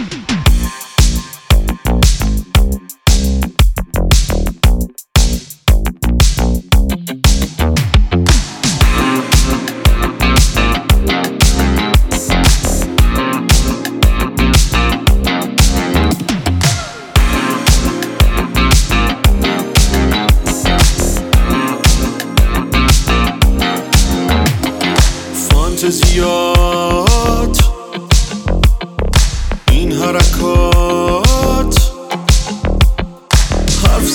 فانتزیات، این حرکات، حرف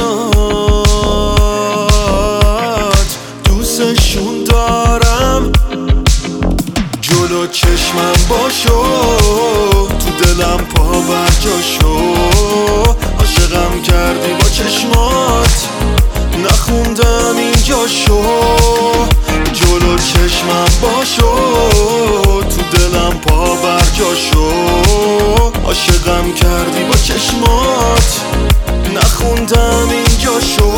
زدنات، دوستشون دارم. جلو چشمم باشو، تو دلم پا برجاشو. عاشقم کردی با چشمات، نخوندم اینجاشو. جلو چشمم باشو، تو دلم پا برجاشو. عاشقم کردی با چشمات، نخوندم اینجاشو.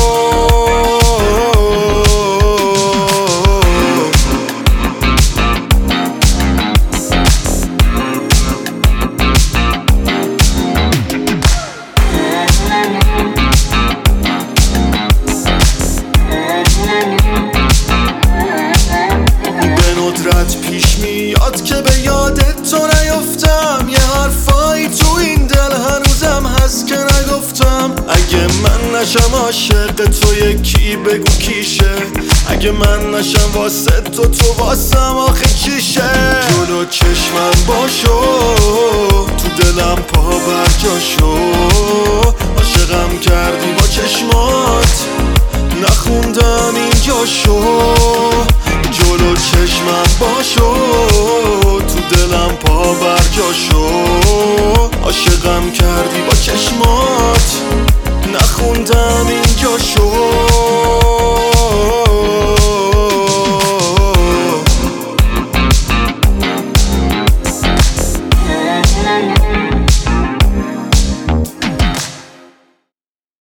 پیش میاد که به یادت تو نیفتم. یه حرفایی تو این دل هنوزم هست که نگفتم. اگه من نشم عاشق تو یکی بگو کیشه. اگه من نشم واسه تو واسم آخه چیشه. جلو چشمم باشو، تو دلم پا برجاشو.